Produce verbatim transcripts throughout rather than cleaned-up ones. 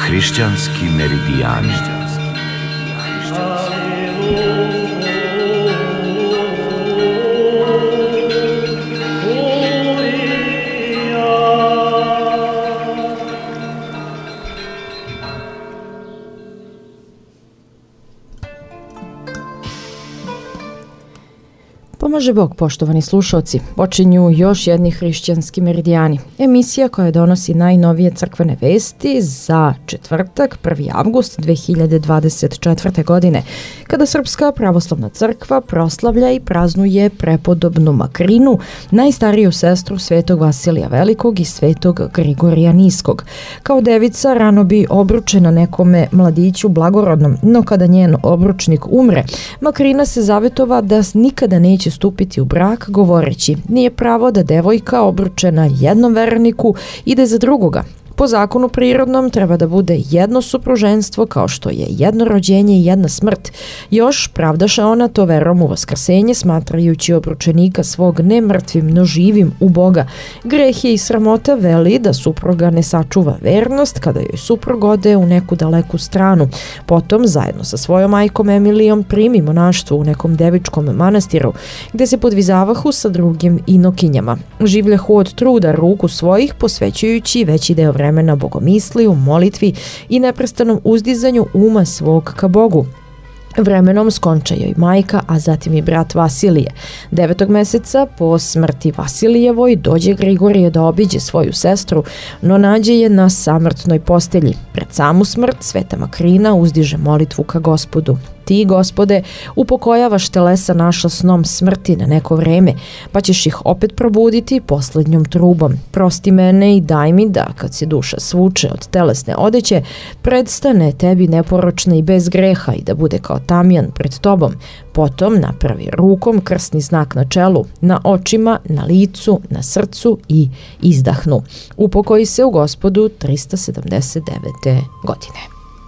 Hrišćanski meridijani. Pomaže Bog, poštovani slušalci. Počinju još jedni hrišćanski meridijani. Emisija koja donosi najnovije crkvene vesti za četvrtak, prvi avgust dve hiljade dvadeset četvrte. godine, kada Srpska pravoslavna crkva proslavlja i praznuje prepodobnu Makrinu, najstariju sestru svetog Vasilija Velikog i svetog Grigorija Niskog. Kao devica rano bi obručena nekome mladiću blagorodnom, no kada njen obručnik umre, Makrina se zavetova da nikada neće stupiti u brak, govoreći: nije pravo da devojka obručena jednom verniku ide za drugoga. Po zakonu prirodnom treba da bude jedno supruženstvo kao što je jedno rođenje i jedna smrt. Još pravdaše ona to verom u vaskrsenje, smatrajući obručenika svog ne mrtvim, no živim u Boga. Greh je i sramota veli da supruga ne sačuva vernost kada joj suprug ode u neku daleku stranu. Potom zajedno sa svojom majkom Emilijom primi monaštvo u nekom devičkom manastiru, gde se podvizavahu sa drugim inokinjama. Življahu od truda ruku svojih, posvećujući veći deo vremena vremena bogomisli, u molitvi i neprestanom uzdizanju uma svog ka Bogu. Vremenom skonča joj majka, a zatim i brat Vasilije. Devetog meseca po smrti Vasilijevoj dođe Grigorije da obiđe svoju sestru, no nađe je na samrtnoj postelji. Pred samu smrt sveta Makrina uzdiže molitvu ka Gospodu: ti, Gospode, upokojavaš telesa naša snom smrti na neko vreme, pa ćeš ih opet probuditi poslednjom trubom. Prosti mene i daj mi da, kad se duša svuče od telesne odeće, predstane tebi neporočna i bez greha i da bude kao tamjan pred tobom. Potom napravi rukom krstni znak na čelu, na očima, na licu, na srcu i izdahnu. Upokoji se u Gospodu trista sedamdeset devete. godine.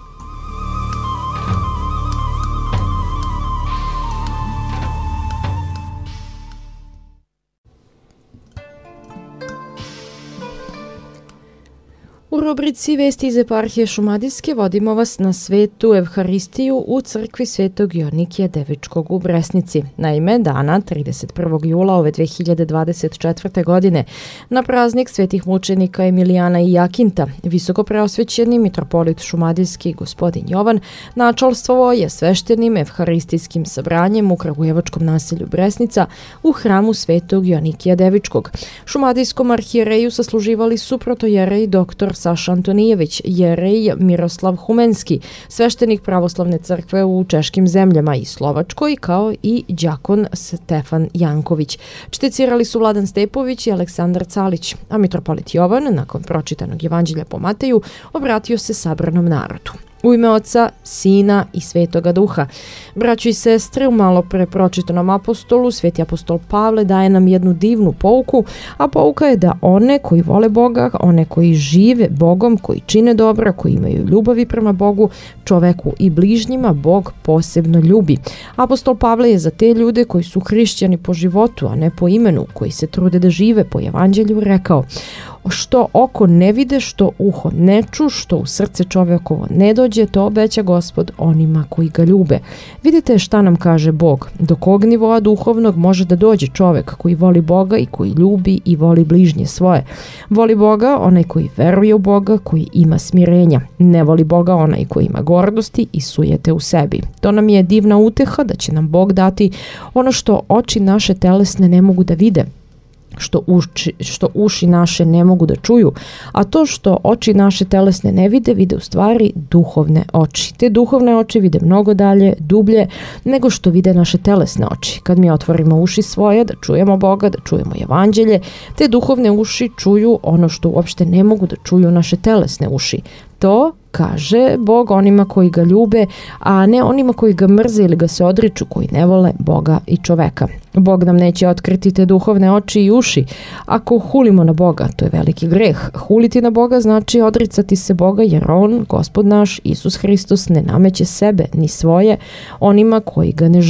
U rubrici Vesti iz eparhije Šumadijske vodimo vas na svetu Evharistiju u crkvi svetog Jonikija Devičkog u Bresnici. Naime, dana trideset prvog jula ove dve hiljade dvadeset četvrte. godine, na praznik svetih mučenika Emilijana i Jakinta, visoko preosvećeni mitropolit Šumadijski gospodin Jovan načalstvovao je sveštenim evharistijskim sabranjem u kragujevačkom naselju Bresnica u hramu svetog Jonikija Devičkog. Šumadijskom arhijereju sasluživali su protojerej doktor Saša Antonijević, jerej Miroslav Humenski, sveštenik pravoslavne crkve u češkim zemljama i Slovačkoj, kao i đakon Stefan Janković. Čtecirali su Vladan Stepović i Aleksandar Calić, a mitropolit Jovan, nakon pročitanog evanđelja po Mateju, obratio se sabranom narodu. U ime Oca, Sina i Svetoga Duha. Braćo i sestre, u malo pre pročitanom apostolu, sveti apostol Pavle daje nam jednu divnu pouku, a pouka je da one koji vole Boga, one koji žive Bogom, koji čine dobro, koji imaju ljubavi prema Bogu, čoveku i bližnjima, Bog posebno ljubi. Apostol Pavle je za te ljude koji su hrišćani po životu, a ne po imenu, koji se trude da žive po evanđelju, rekao: što oko ne vide, što uho ne ču, što u srce čovekovo ne dođe, to obeća Gospod onima koji ga ljube. Vidite šta nam kaže Bog, do kog nivoa duhovnog može da dođe čovek koji voli Boga i koji ljubi i voli bližnje svoje. Voli Boga onaj koji veruje u Boga, koji ima smirenja. Ne voli Boga onaj koji ima gordosti i sujete u sebi. To nam je divna uteha da će nam Bog dati ono što oči naše telesne ne mogu da vide, Što, uči, što uši naše ne mogu da čuju, a to što oči naše telesne ne vide, vide u stvari duhovne oči. Te duhovne oči vide mnogo dalje, dublje, nego što vide naše telesne oči. Kad mi otvorimo uši svoje da čujemo Boga, da čujemo evanđelje, te duhovne uši čuju ono što uopšte ne mogu da čuju naše telesne uši. To kaže Bog onima koji ga ljube, a ne onima koji ga mrze ili ga se odriču, koji ne vole Boga i čoveka. Bog nam neće otkriti te duhovne oči i uši ako hulimo na Boga, to je veliki greh. Huliti na Boga znači odricati se Boga, jer On, Gospod naš, Isus Hristos, ne nameće sebe ni svoje onima koji ga ne žele.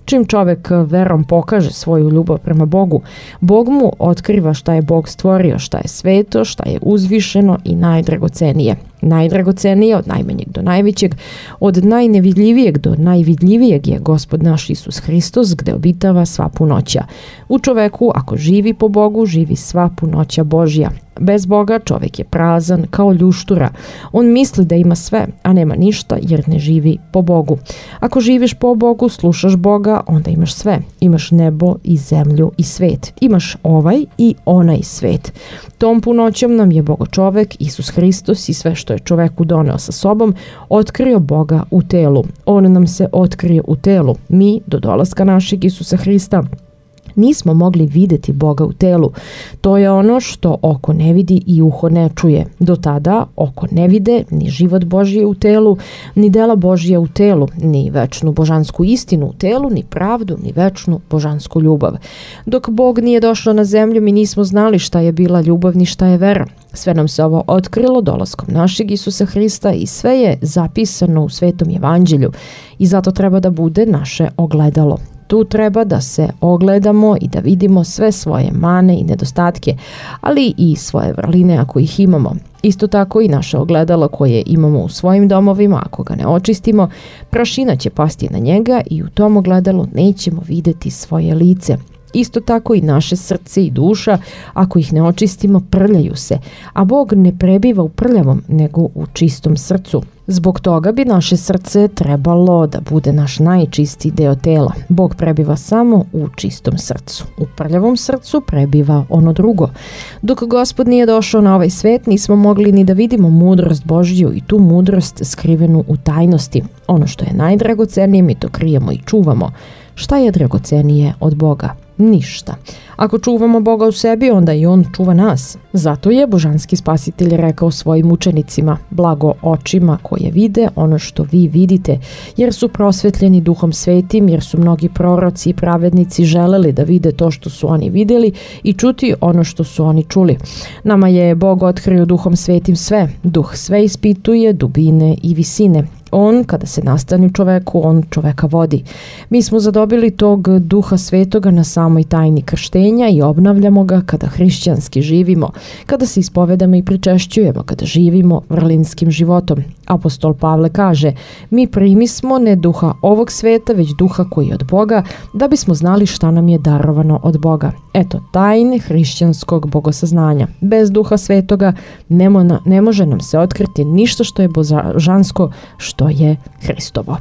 Čim čovek verom pokaže svoju ljubav prema Bogu, Bog mu otkriva šta je Bog stvorio, šta je sveto, šta je uzvišeno i najdragocenije. Najdragocenije od najmanjeg do najvećeg, od najnevidljivijeg do najvidljivijeg je Gospod naš Isus Hristos, gde obitava sva punoća. U čoveku, ako živi po Bogu, živi sva punoća Božja. Bez Boga čovek je prazan kao ljuštura. On misli da ima sve, a nema ništa jer ne živi po Bogu. Ako živiš po Bogu, slušaš Boga, onda imaš sve. Imaš nebo i zemlju i svet. Imaš ovaj i onaj svet. Tom punoćom nam je Bogo čovek, Isus Hristos i sve što je čoveku doneo sa sobom, otkrio Boga u telu. On nam se otkrio u telu. Mi, do dolaska našeg Isusa Hrista, nismo mogli videti Boga u telu. To je ono što oko ne vidi i uho ne čuje. Do tada oko ne vide ni život Božije u telu, ni dela Božije u telu, ni večnu božansku istinu u telu, ni pravdu, ni večnu božansku ljubav. Dok Bog nije došao na zemlju, mi nismo znali šta je bila ljubav ni šta je vera. Sve nam se ovo otkrilo dolaskom našeg Isusa Hrista i sve je zapisano u Svetom evanđelju i zato treba da bude naše ogledalo. Tu treba da se ogledamo i da vidimo sve svoje mane i nedostatke, ali i svoje vrline ako ih imamo. Isto tako i naše ogledalo koje imamo u svojim domovima, ako ga ne očistimo, prašina će pasti na njega i u tom ogledalu nećemo videti svoje lice. Isto tako i naše srce i duša, ako ih ne očistimo, prljaju se, a Bog ne prebiva u prljavom, nego u čistom srcu. Zbog toga bi naše srce trebalo da bude naš najčistiji deo tela. Bog prebiva samo u čistom srcu. U prljavom srcu prebiva ono drugo. Dok Gospod nije došao na ovaj svet, nismo mogli ni da vidimo mudrost Božju i tu mudrost skrivenu u tajnosti. Ono što je najdragocenije mi to krijemo i čuvamo. Šta je dragocenije od Boga? Ništa. Ako čuvamo Boga u sebi, onda i On čuva nas. Zato je božanski spasitelj rekao svojim učenicima: blago očima koje vide ono što vi vidite, jer su prosvetljeni Duhom Svetim, jer su mnogi proroci i pravednici želeli da vide to što su oni vidjeli i čuti ono što su oni čuli. Nama je Bog otkrio Duhom Svetim sve. Duh sve ispituje, dubine i visine. On, kada se nastani u čoveku, on čoveka vodi. Mi smo zadobili tog Duha Svetoga na samoj tajni krštenja i obnavljamo ga kada hrišćanski živimo, kada se ispovedamo i pričešćujemo, kada živimo vrlinskim životom. Apostol Pavle kaže: mi primismo ne duha ovog sveta, već duha koji je od Boga, da bismo znali šta nam je darovano od Boga. Eto, tajne hrišćanskog bogosaznanja. Bez Duha Svetoga ne, mo- ne može nam se otkriti ništa što je božansko, što je Hristovo.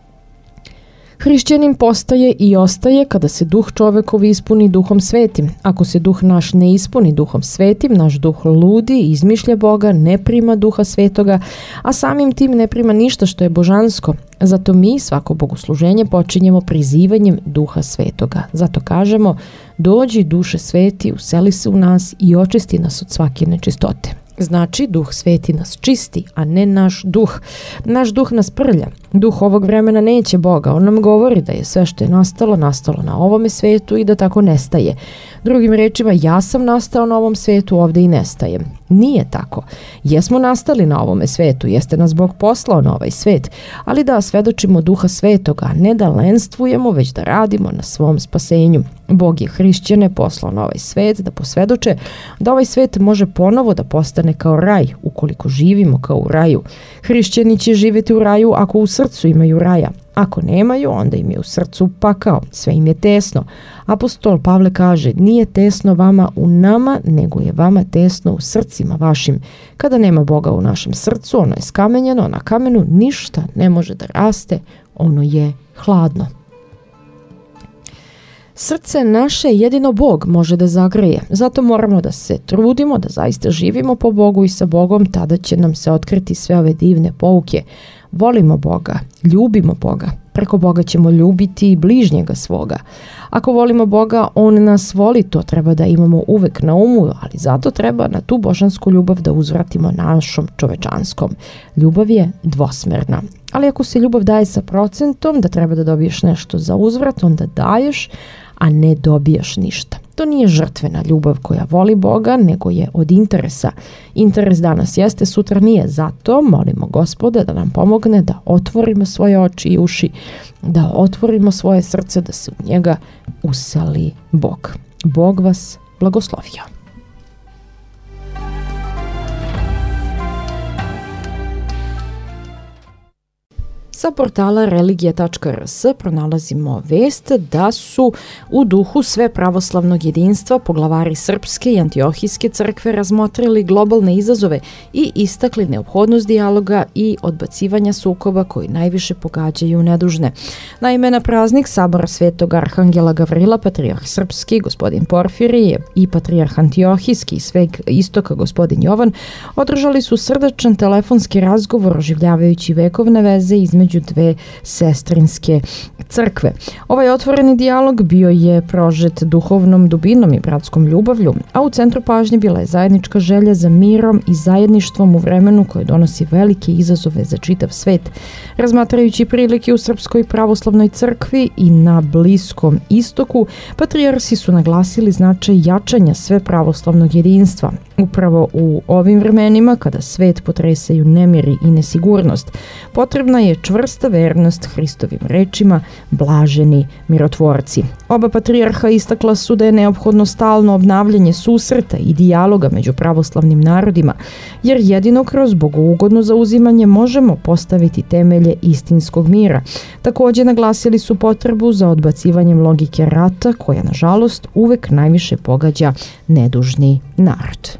Hrišćanin postaje i ostaje kada se duh čovekov ispuni Duhom Svetim. Ako se duh naš ne ispuni Duhom Svetim, naš duh ludi, izmišlja Boga, ne prima Duha Svetoga, a samim tim ne prima ništa što je božansko. Zato mi svako bogosluženje počinjemo prizivanjem Duha Svetoga. Zato kažemo: dođi Duše Sveti, useli se u nas i očisti nas od svake nečistote. Znači, Duh Sveti nas čisti, a ne naš duh. Naš duh nas prlja. Duh ovog vremena neće Boga. On nam govori da je sve što je nastalo, nastalo na ovome svetu i da tako nestaje. Drugim rečima, ja sam nastao na ovom svetu, ovdje i nestajem. Nije tako. Jesmo nastali na ovome svetu, jeste nas Bog poslao na ovaj svet, ali da svedočimo Duha Svetoga, ne da lenstvujemo, već da radimo na svom spasenju. Bog je hrišćane poslao na ovaj svet da posvedoče da ovaj svet može ponovo da postane kao raj, ukoliko živimo kao u raju. Hrišćani će živjeti u raju ako u srcu imaju raja. Ako nemaju, onda im je u srcu pakao, sve im je tesno. Apostol Pavle kaže: nije tesno vama u nama, nego je vama tesno u srcima vašim. Kada nema Boga u našem srcu, ono je skamenjeno, na kamenu ništa ne može da raste, ono je hladno. Srce naše jedino Bog može da zagreje, zato moramo da se trudimo, da zaista živimo po Bogu i sa Bogom, tada će nam se otkriti sve ove divne pouke. Volimo Boga, ljubimo Boga, preko Boga ćemo ljubiti i bližnjega svoga. Ako volimo Boga, On nas voli, to treba da imamo uvek na umu, ali zato treba na tu božansku ljubav da uzvratimo našom čovečanskom. Ljubav je dvosmerna, ali ako se ljubav daje sa procentom da treba da dobiješ nešto za uzvrat, onda daješ, a ne dobijaš ništa. To nije žrtvena ljubav koja voli Boga, nego je od interesa. Interes danas jeste, sutra nije. Zato molimo Gospoda da nam pomogne da otvorimo svoje oči i uši, da otvorimo svoje srce, da se u njega useli Bog. Bog vas blagoslovio. Sa portala religija tačka r s pronalazimo vest da su u duhu sve pravoslavnog jedinstva poglavari Srpske i Antiohijske crkve razmotrili globalne izazove i istakli neophodnost dijaloga i odbacivanja sukoba koji najviše pogađaju nedužne. Naime, na praznik Sabora Svetog Arhangela Gavrila, patrijarh Srpski, gospodin Porfirije, i patrijarh Antiohijski i Sveg Istoka, gospodin Jovan, održali su srdačan telefonski razgovor oživljavajući vekovne veze između dve sestrinske crkve. Ovaj otvoreni dijalog bio je prožet duhovnom dubinom i bratskom ljubavlju, a u centru pažnje bila je zajednička želja za mirom i zajedništvom u vremenu koje donosi velike izazove za čitav svet. Razmatrajući prilike u Srpskoj pravoslavnoj crkvi i na Bliskom istoku, patrijarsi su naglasili značaj jačanja sve pravoslavnog jedinstva. Upravo u ovim vremenima, kada svet potresaju nemiri i nesigurnost, potrebna je čvrsta vernost Hristovim rečima, blaženi mirotvorci. Oba patrijarha istakla su da je neophodno stalno obnavljanje susreta i dijaloga među pravoslavnim narodima, jer jedino kroz bogougodno zauzimanje možemo postaviti temelje istinskog mira. Također naglasili su potrebu za odbacivanjem logike rata, koja nažalost uvek najviše pogađa nedužni narod.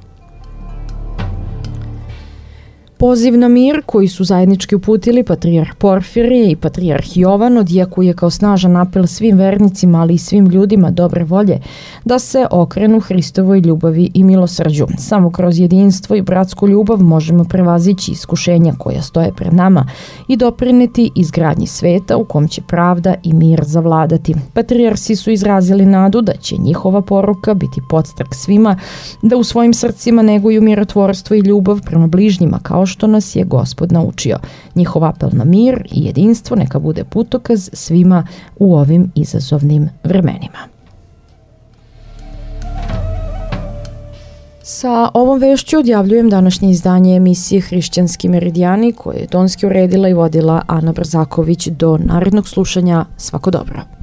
Poziv na mir koji su zajednički uputili patrijarh Porfirije i patrijarh Jovan odjekuje kao snažan apel svim vernicima, ali i svim ljudima dobre volje da se okrenu Hristovoj ljubavi i milosrđu. Samo kroz jedinstvo i bratsku ljubav možemo prevazići iskušenja koja stoje pred nama i doprineti izgradnji sveta u kom će pravda i mir zavladati. Patrijarsi su izrazili nadu da će njihova poruka biti podstrek svima, da u svojim srcima neguju mirotvorstvo i ljubav prema bližnjima, kao što nas je Gospod naučio. Njihov apel na mir i jedinstvo neka bude putokaz svima u ovim izazovnim vremenima. Sa ovom vešću odjavljujem današnje izdanje emisije Hrišćanski meridijani koje je tonski uredila i vodila Ana Brzaković. Do narednog slušanja, svako dobro.